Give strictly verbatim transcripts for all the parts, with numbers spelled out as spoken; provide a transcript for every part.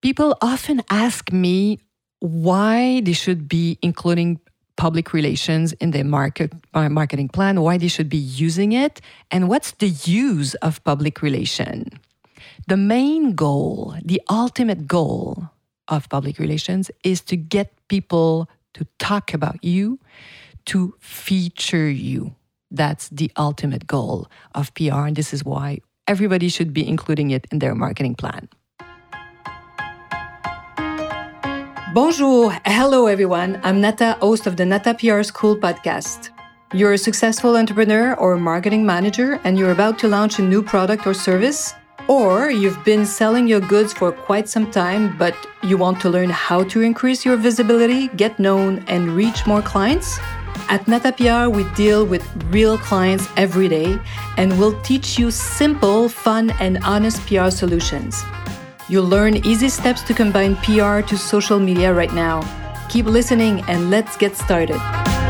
People often ask me why they should be including public relations in their market, uh, marketing plan, why they should be using it, and what's the use of public relation. The main goal, the ultimate goal of public relations is to get people to talk about you, to feature you. That's the ultimate goal of P R, and this is why everybody should be including it in their marketing plan. Bonjour, hello everyone. I'm Nata, host of the Nata P R School podcast. You're a successful entrepreneur or marketing manager and you're about to launch a new product or service, or you've been selling your goods for quite some time, but you want to learn how to increase your visibility, get known, and reach more clients? At Nata P R, we deal with real clients every day, and we'll teach you simple, fun, and honest P R solutions. You'll learn easy steps to combine P R to social media right now. Keep listening and let's get started.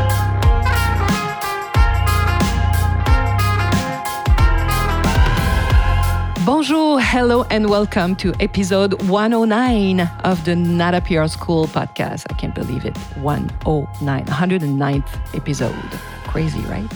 Bonjour, hello, and welcome to episode one oh nine of the Nata P R School podcast. I can't believe it. one oh nine, one hundred ninth episode. Crazy, right?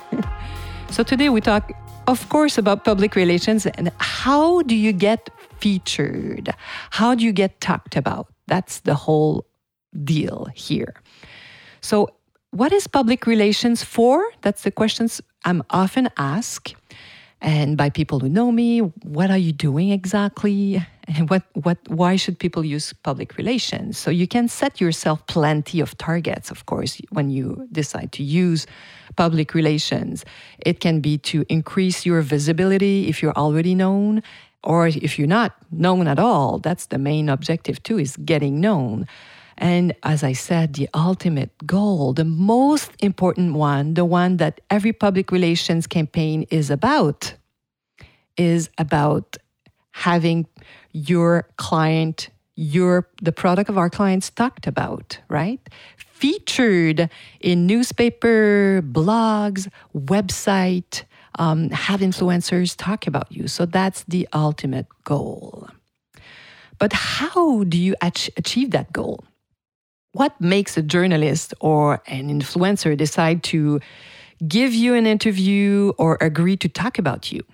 So today we talk, of course, about public relations and how do you get featured? How do you get talked about? That's the whole deal here. So what is public relations for? That's the questions I'm often asked. And by people who know me, what are you doing exactly? And what, what, why should people use public relations? So you can set yourself plenty of targets, of course, when you decide to use public relations. It can be to increase your visibility if you're already known, or if you're not known at all. That's the main objective too, is getting known. And as I said, the ultimate goal, the most important one, the one that every public relations campaign is about, is about having your client, your the product of our clients talked about, right? Featured in newspaper, blogs, website, um, have influencers talk about you. So that's the ultimate goal. But how do you ach- achieve that goal? What makes a journalist or an influencer decide to give you an interview or agree to talk about you?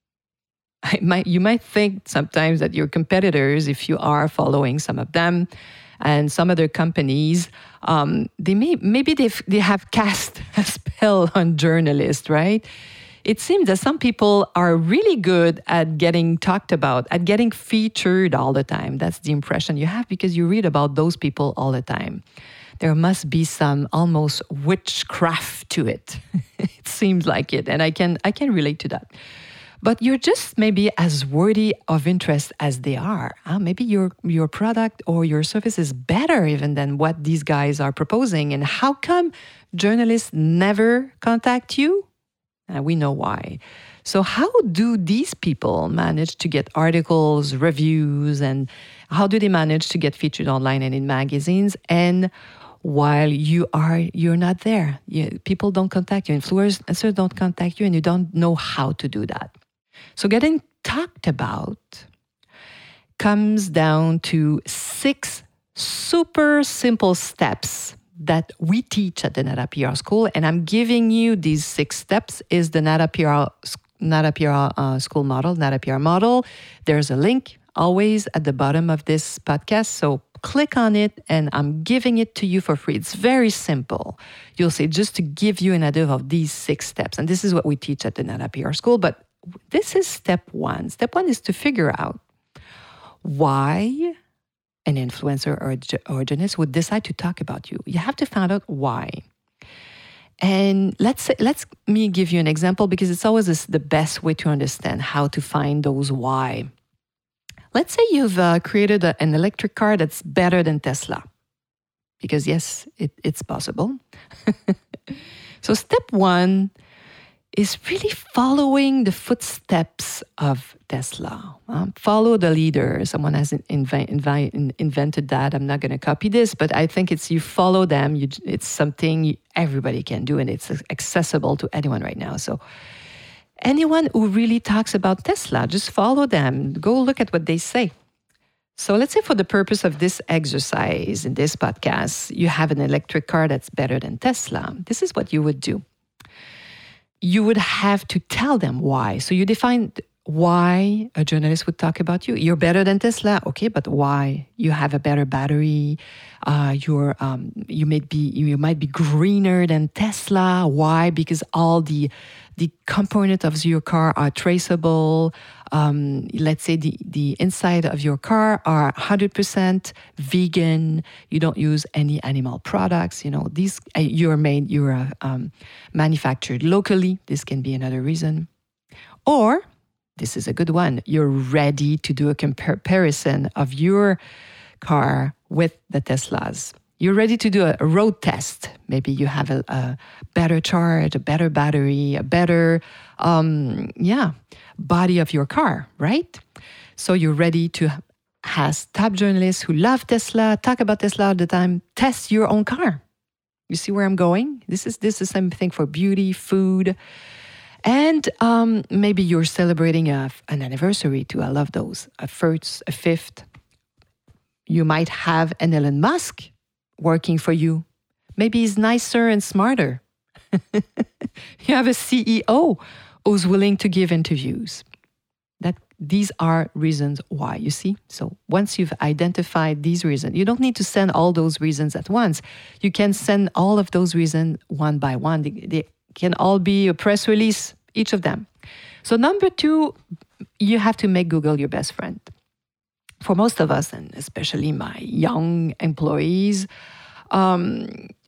I might, you might think sometimes that your competitors, if you are following some of them and some other companies, um, they may maybe they they have cast a spell on journalists, right? It seems that some people are really good at getting talked about, at getting featured all the time. That's the impression you have because you read about those people all the time. There must be some almost witchcraft to it. It seems like it, and I can I can relate to that. But you're just maybe as worthy of interest as they are. Uh, maybe your your product or your service is better even than what these guys are proposing. And how come journalists never contact you? Uh, we know why. So how do these people manage to get articles, reviews, and how do they manage to get featured online and in magazines? And while you are, you're not there, you, people don't contact you, influencers don't contact you, and you don't know how to do that. So getting talked about comes down to six super simple steps that we teach at the Nata P R School, and I'm giving you these six steps is the Nata P R, Nata P R uh, School model, Nata P R model. There's a link always at the bottom of this podcast, so click on it, and I'm giving it to you for free. It's very simple. You'll see, just to give you an idea of these six steps, and this is what we teach at the Nata P R School, but this is step one. Step one is to figure out why an influencer or a, or a journalist would decide to talk about you. You have to find out why. And let's say, let's me give you an example because it's always this, the best way to understand how to find those why. Let's say you've uh, created a, an electric car that's better than Tesla. Because yes, it, it's possible. So step one is really following the footsteps of Tesla. Um, follow the leader. Someone has inv- inv- invented that. I'm not going to copy this, but I think it's you follow them. You, it's something everybody can do, and it's accessible to anyone right now. So anyone who really talks about Tesla, just follow them. Go look at what they say. So let's say for the purpose of this exercise in this podcast, you have an electric car that's better than Tesla. This is what you would do. You would have to tell them why. So you define why a journalist would talk about you. You're better than Tesla, okay, but why? You have a better battery. Uh, you're um, you might be you might be greener than Tesla. Why? Because all the the components of your car are traceable. Um, let's say the the inside of your car are one hundred percent vegan. You don't use any animal products. You know these. Uh, you're made. You're uh, um, manufactured locally. This can be another reason, or this is a good one. You're ready to do a comparison of your car with the Teslas. You're ready to do a road test. Maybe you have a, a better charge, a better battery, a better, um, yeah, body of your car, right? So you're ready to have top journalists who love Tesla, talk about Tesla all the time, test your own car. You see where I'm going? This is this is the same thing for beauty, food. And um, maybe you're celebrating a, an anniversary too. I love those. A first, a fifth. You might have an Elon Musk working for you. Maybe he's nicer and smarter. You have a C E O who's willing to give interviews. That these are reasons why, you see? So once you've identified these reasons, you don't need to send all those reasons at once. You can send all of those reasons one by one. They, they can all be a press release, each of them. So number two, you have to make Google your best friend. For most of us, and especially my young employees, um,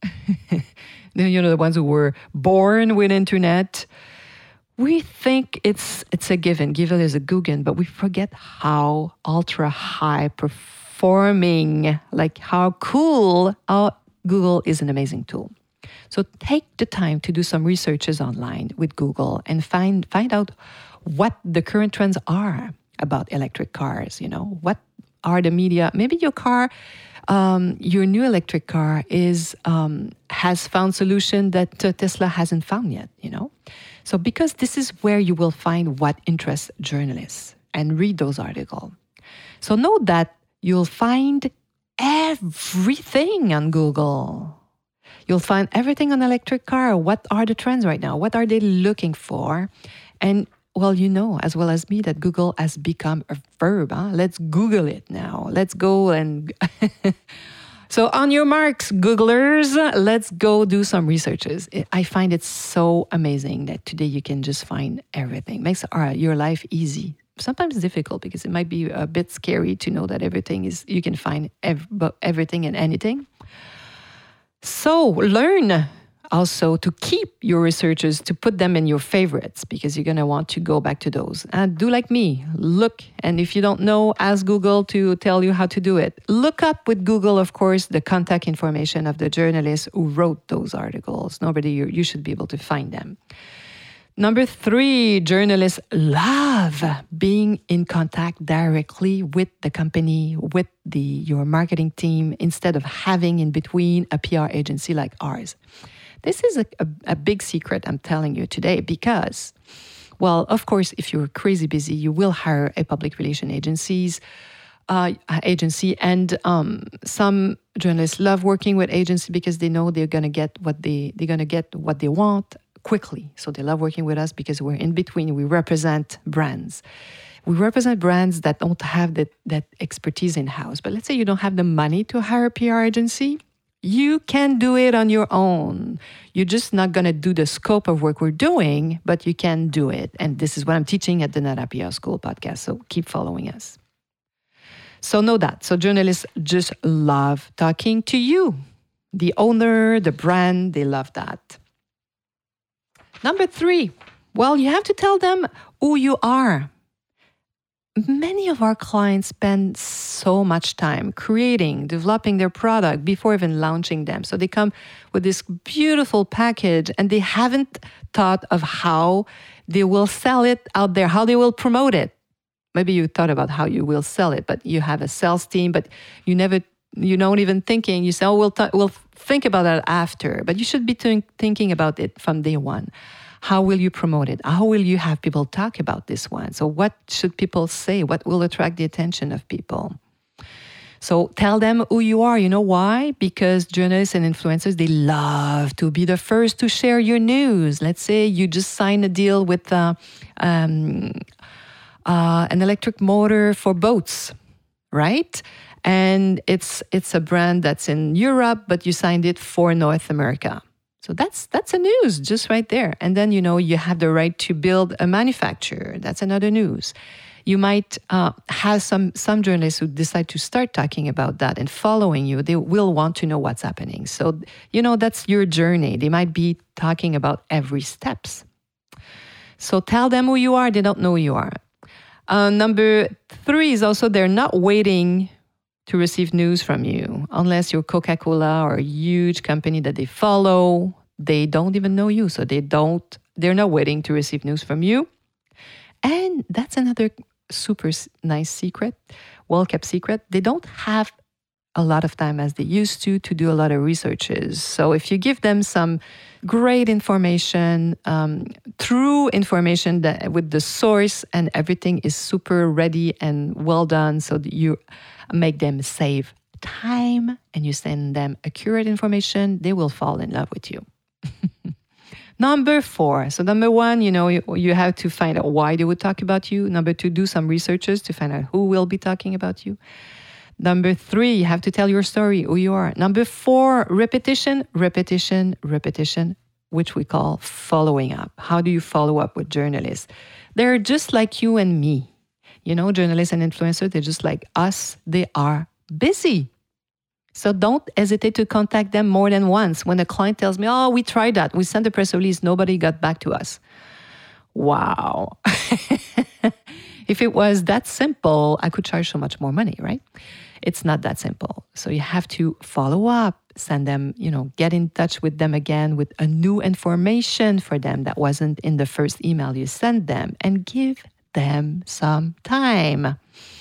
you know, the ones who were born with internet, we think it's it's a given. Given is a Google, but we forget how ultra high performing, like how cool our Google is an amazing tool. So take the time to do some researches online with Google and find find out what the current trends are about electric cars. You know, what are the media? Maybe your car, um, your new electric car is um, has found solution that uh, Tesla hasn't found yet. You know, so because this is where you will find what interests journalists and read those articles. So know that you'll find everything on Google. You'll find everything on electric car. What are the trends right now? What are they looking for? And, well, you know, as well as me, that Google has become a verb. Huh? Let's Google it now. Let's go and... So on your marks, Googlers, let's go do some researches. I find it so amazing that today you can just find everything. Makes uh, your life easy. Sometimes difficult because it might be a bit scary to know that everything is... You can find ev- everything and anything. So learn also to keep your researches, to put them in your favorites, because you're going to want to go back to those. And do like me, look, and if you don't know, ask Google to tell you how to do it. Look up with Google, of course, the contact information of the journalists who wrote those articles. Nobody, you, you should be able to find them. Number three, journalists love being in contact directly with the company, with the your marketing team, instead of having in between a P R agency like ours. This is a, a, a big secret I'm telling you today because, well, of course, if you're crazy busy, you will hire a public relation agencies, uh, agency, and um, some journalists love working with agency because they know they're gonna get what they they're gonna get what they want quickly. So they love working with us because we're in between. We represent brands. We represent brands that don't have that, that expertise in-house. But let's say you don't have the money to hire a P R agency. You can do it on your own. You're just not going to do the scope of work we're doing, but you can do it. And this is what I'm teaching at the Nada P R School podcast. So keep following us. So know that. So journalists just love talking to you. The owner, the brand, they love that. Number three, well, you have to tell them who you are. Many of our clients spend so much time creating, developing their product before even launching them. So they come with this beautiful package and they haven't thought of how they will sell it out there, how they will promote it. Maybe you thought about how you will sell it, but you have a sales team, but you never, you don't even thinking, you say, oh, we'll, th- we'll think about that after. But you should be th- thinking about it from day one. How will you promote it? How will you have people talk about this one? So what should people say? What will attract the attention of people? So tell them who you are. You know why? Because journalists and influencers, they love to be the first to share your news. Let's say you just signed a deal with uh, um, uh, an electric motor for boats, right? And it's it's a brand that's in Europe, but you signed it for North America. So that's that's a news just right there. And then, you know, you have the right to build a manufacturer. That's another news. You might uh, have some, some journalists who decide to start talking about that and following you. They will want to know what's happening. So, you know, that's your journey. They might be talking about every steps. So tell them who you are. They don't know who you are. Uh, number three is also they're not waiting to receive news from you. Unless you're Coca-Cola or a huge company that they follow, they don't even know you. So they don't, they're not waiting to receive news from you. And that's another super nice secret, well-kept secret. They don't have a lot of time as they used to to do a lot of researches. So if you give them some great information, um, true information that with the source and everything is super ready and well done, so that you make them save time and you send them accurate information, they will fall in love with you. Number four. So number one, you know, you, you have to find out why they would talk about you. Number two, do some researches to find out who will be talking about you. Number three, you have to tell your story, who you are. Number four, repetition, repetition, repetition, which we call following up. How do you follow up with journalists? They're just like you and me. You know, journalists and influencers, they're just like us. They are busy. So don't hesitate to contact them more than once. When a client tells me, oh, we tried that. We sent a press release. Nobody got back to us. Wow. If it was that simple, I could charge so much more money, right? It's not that simple. So you have to follow up, send them, you know, get in touch with them again with a new information for them that wasn't in the first email you sent them, and give them some time.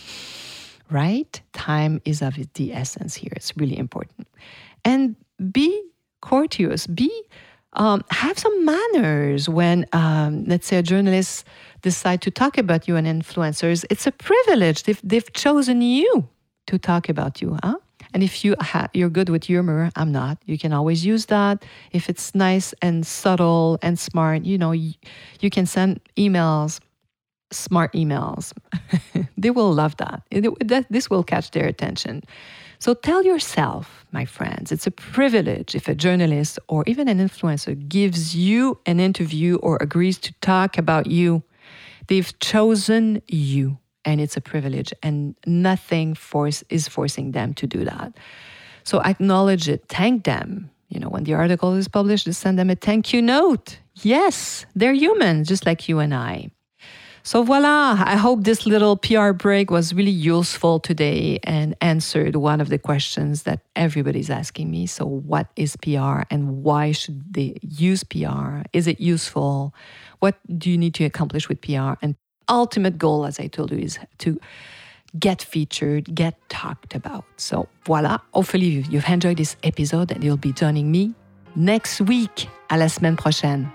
Right? Time is of the essence here. It's really important. And be courteous. Be um, have some manners when, um, let's say, a journalist decide to talk about you and influencers. It's a privilege. They've, they've chosen you to talk about you. Huh? And if you ha- you're good with humor, I'm not. You can always use that. If it's nice and subtle and smart, you know, you, you can send emails. Smart emails. They will love that. It, that. This will catch their attention. So tell yourself, my friends, it's a privilege if a journalist or even an influencer gives you an interview or agrees to talk about you. They've chosen you, and it's a privilege, and nothing force is forcing them to do that. So acknowledge it. Thank them. You know, when the article is published, just send them a thank you note. Yes, they're human, just like you and I. So voila, I hope this little P R break was really useful today and answered one of the questions that everybody's asking me. So what is P R and why should they use P R? Is it useful? What do you need to accomplish with P R? And ultimate goal, as I told you, is to get featured, get talked about. So voila, hopefully you've enjoyed this episode and you'll be joining me next week. À la semaine prochaine.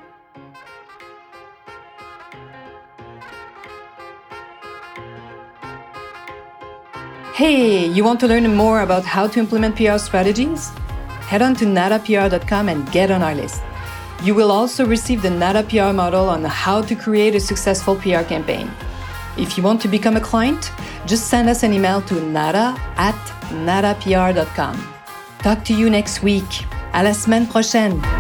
Hey, you want to learn more about how to implement P R strategies? Head on to nada P R dot com and get on our list. You will also receive the Nada P R model on how to create a successful P R campaign. If you want to become a client, just send us an email to nada at nada P R dot com. Talk to you next week. À la semaine prochaine.